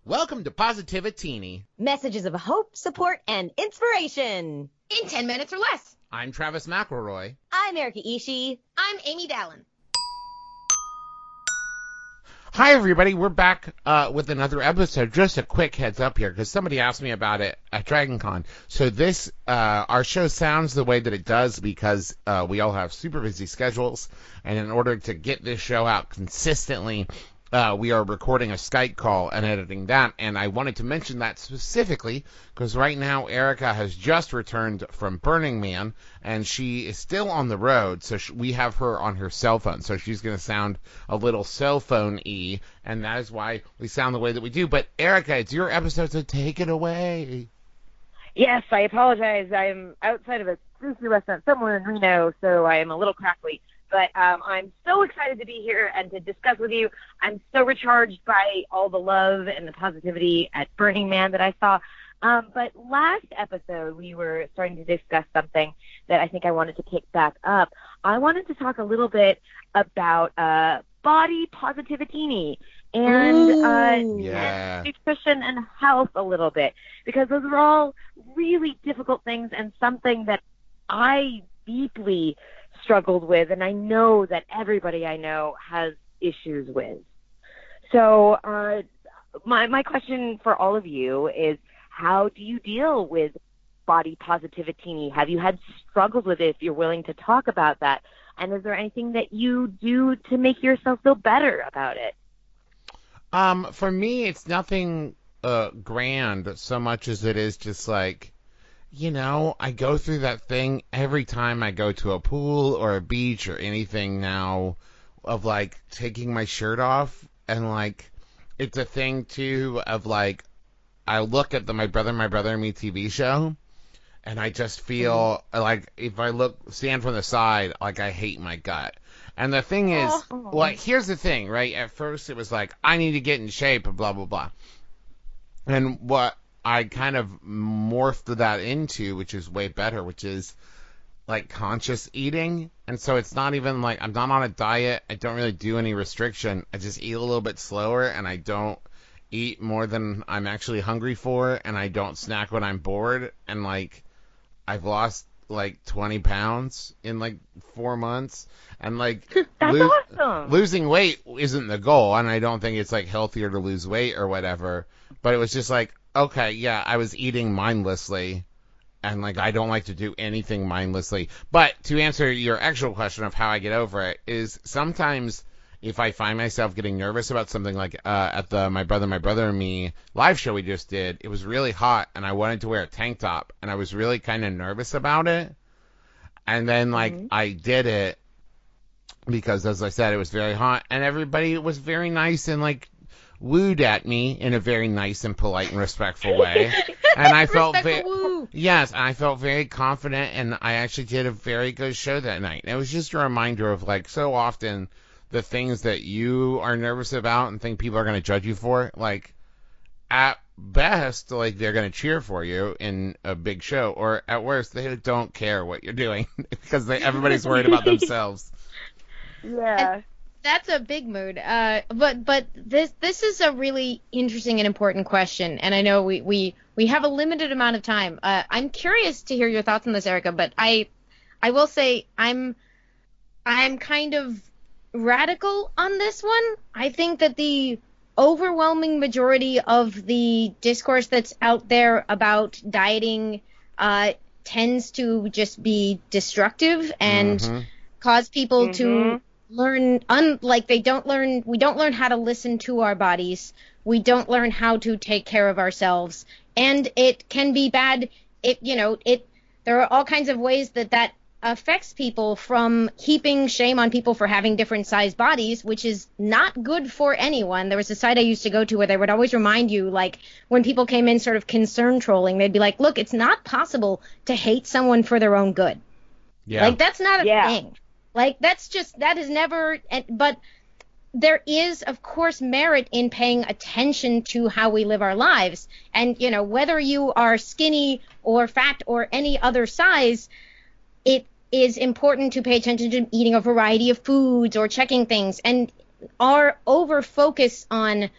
Welcome to Positivitini. Messages of hope, support, and inspiration. In 10 minutes or less. I'm Travis McElroy. I'm Erica Ishii. I'm Amy Dallin. Hi, everybody. We're back with another episode. Just a quick heads up here, because somebody asked me about it at DragonCon. So this, our show sounds the way that it does because we all have super busy schedules, and in order to get this show out consistently, we are recording a Skype call and editing that, and I wanted to mention that specifically because right now Erica has just returned from Burning Man, and she is still on the road, so we have her on her cell phone, so she's going to sound a little cell phone-y, and that is why we sound the way that we do. But Erica, it's your episode, so take it away. Yes, I apologize. I'm outside of a sushi restaurant somewhere in Reno, so I am a little crackly. But I'm so excited to be here and to discuss with you. I'm so recharged by all the love and the positivity at Burning Man that I saw. But last episode, we were starting to discuss something that I think I wanted to pick back up. I wanted to talk a little bit about body positivity and nutrition and health a little bit, because those are all really difficult things and something that I deeply struggled with, and I know that everybody I know has issues with. So my question for all of you is, how do you deal with body positivity? Have you had struggles with it, if you're willing to talk about that? And is there anything that you do to make yourself feel better about it? For me, it's nothing grand so much as it is just like, you know, I go through that thing every time I go to a pool or a beach or anything now of, like, taking my shirt off. And, like, it's a thing, too, of, like, I look at the My Brother and Me TV show, and I just feel like if I stand from the side, like, I hate my gut. And the thing is, like, here's the thing, right? At first it was like, I need to get in shape and blah, blah, blah. And what I kind of morphed that into, which is way better, which is like conscious eating. And so it's not even like I'm not on a diet. I don't really do any restriction. I just eat a little bit slower, and I don't eat more than I'm actually hungry for, and I don't snack when I'm bored. And like I've lost like 20 pounds in like 4 months, and like that's awesome. Losing weight isn't the goal, and I don't think it's like healthier to lose weight or whatever, but it was just like, okay, yeah, I was eating mindlessly, and, like, I don't like to do anything mindlessly. But to answer your actual question of how I get over it is sometimes if I find myself getting nervous about something, like at the My Brother and Me live show we just did, it was really hot, and I wanted to wear a tank top, and I was really kind of nervous about it. And then, like, I did it because, as I said, it was very hot, and everybody was very nice and, like, wooed at me in a very nice and polite and respectful way. And I felt I felt very confident, and I actually did a very good show that night. And it was just a reminder of, like, so often the things that you are nervous about and think people are going to judge you for, like, at best, like, they're going to cheer for you in a big show, or at worst, they don't care what you're doing because everybody's worried about themselves. Yeah. That's a big mood. But this is a really interesting and important question, and I know we have a limited amount of time. I'm curious to hear your thoughts on this, Erica, but I will say I'm kind of radical on this one. I think that the overwhelming majority of the discourse that's out there about dieting tends to just be destructive and cause people to learn, we don't learn how to listen to our bodies. We don't learn how to take care of ourselves. And it can be bad. There are all kinds of ways that affects people, from heaping shame on people for having different sized bodies, which is not good for anyone. There was a site I used to go to where they would always remind you, like, when people came in sort of concern trolling, they'd be like, look, it's not possible to hate someone for their own good. Yeah. Like, that's not a thing. Like, that is never, but there is, of course, merit in paying attention to how we live our lives. And, whether you are skinny or fat or any other size, it is important to pay attention to eating a variety of foods or checking things. And our over focus on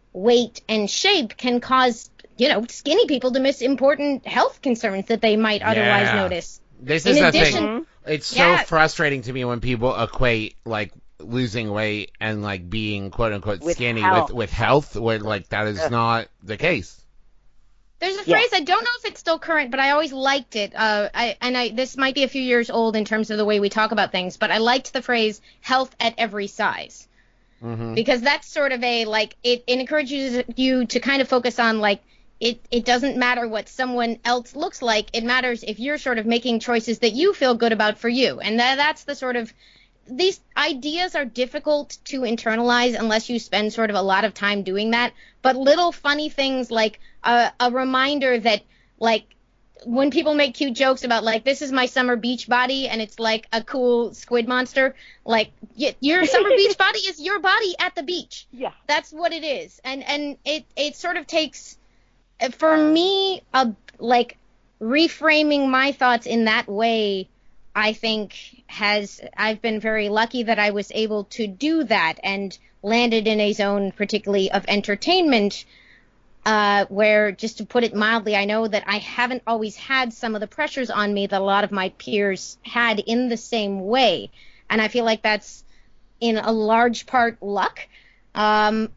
weight and shape can cause, skinny people to miss important health concerns that they might otherwise notice. This is the thing. It's so Yeah. frustrating to me when people equate like losing weight and like being quote unquote With skinny health. with health, where like that is not the case. There's a Yeah. phrase, I don't know if it's still current, but I always liked it. This might be a few years old in terms of the way we talk about things, but I liked the phrase health at every size. Mm-hmm. Because that's sort of it encourages you to kind of focus on it doesn't matter what someone else looks like. It matters if you're sort of making choices that you feel good about for you. And that's the sort of, these ideas are difficult to internalize unless you spend sort of a lot of time doing that. But little funny things like a reminder that when people make cute jokes about this is my summer beach body and it's like a cool squid monster, your summer beach body is your body at the beach. Yeah. That's what it is. And it sort of takes, for me, reframing my thoughts in that way, I think I've been very lucky that I was able to do that and landed in a zone particularly of entertainment, where, just to put it mildly, I know that I haven't always had some of the pressures on me that a lot of my peers had in the same way. And I feel like that's in a large part luck. But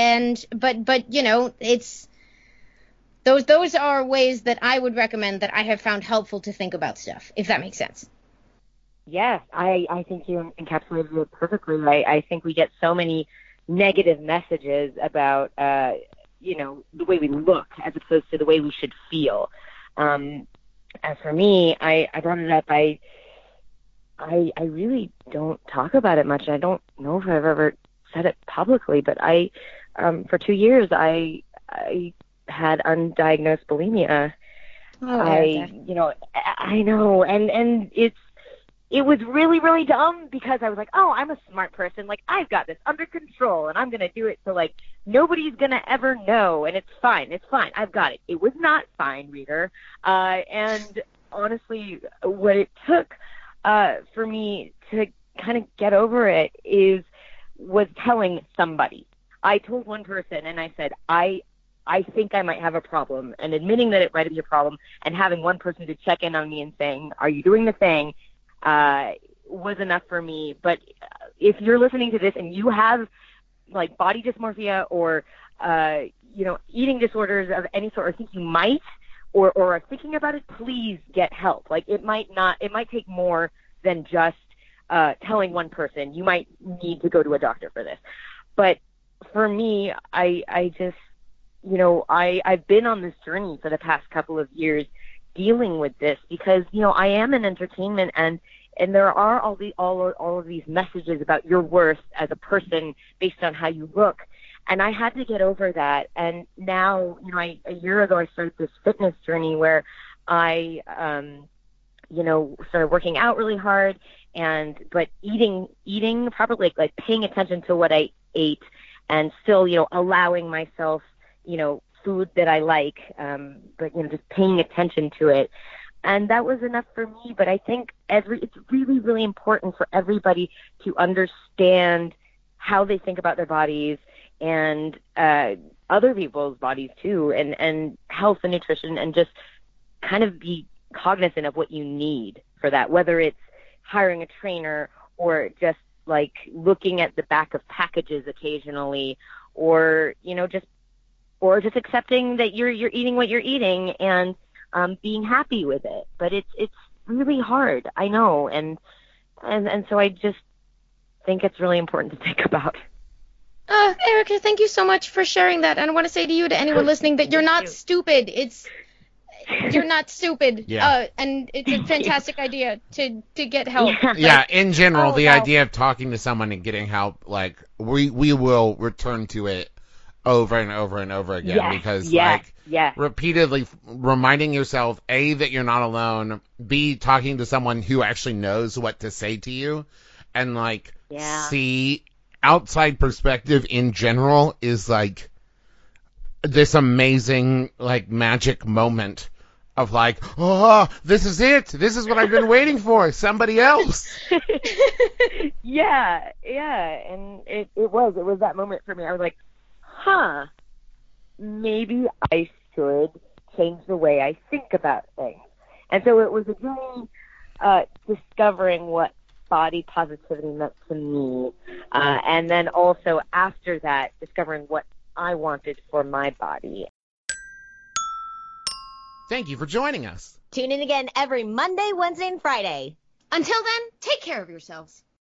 it's, those are ways that I would recommend that I have found helpful to think about stuff, if that makes sense. Yes, I think you encapsulated it perfectly. I think we get so many negative messages about, the way we look as opposed to the way we should feel. As for me, I brought it up. I really don't talk about it much. I don't know if I've ever said it publicly, but for 2 years, I had undiagnosed bulimia. Oh, I know, and it was really, really dumb because I was like, oh, I'm a smart person. I've got this under control, and I'm going to do it so, nobody's going to ever know, and it's fine. It's fine. I've got it. It was not fine, reader. And honestly, what it took for me to kind of get over it was telling somebody. I told one person, and I said, I think I might have a problem, and admitting that it might be a problem and having one person to check in on me and saying, are you doing the thing, was enough for me. But if you're listening to this and you have body dysmorphia or eating disorders of any sort, or think you might or are thinking about it, please get help. It might take more than just telling one person. You might need to go to a doctor for this. But for me, I just, I've been on this journey for the past couple of years dealing with this because, I am in entertainment and there are all of these messages about your worth as a person based on how you look. And I had to get over that. And now, a year ago, I started this fitness journey where I, started working out really hard but eating properly, paying attention to what I ate and still, allowing myself, food that I like, but, just paying attention to it. And that was enough for me. But I think it's really, really important for everybody to understand how they think about their bodies and other people's bodies too, and health and nutrition, and just kind of be cognizant of what you need for that, whether it's hiring a trainer or just looking at the back of packages occasionally, or just accepting that you're eating what you're eating and being happy with it. But it's really hard, I know, and so I just think it's really important to think about. Erica, thank you so much for sharing that. And I want to say to you, to anyone listening, that you're not stupid. You're not stupid. Yeah. And it's a fantastic idea to get help. Yeah, in general, the wow. idea of talking to someone and getting help, we will return to it over and over and over again, because repeatedly reminding yourself, A, that you're not alone, B, talking to someone who actually knows what to say to you, and C, outside perspective in general is this amazing magic moment of oh, this is it. This is what I've been waiting for. Somebody else. Yeah. And it was that moment for me. I was like, huh, maybe I should change the way I think about things. And so it was a journey discovering what body positivity meant to me, and then also after that, discovering what I wanted for my body. Thank you for joining us. Tune in again every Monday, Wednesday, and Friday. Until then, take care of yourselves.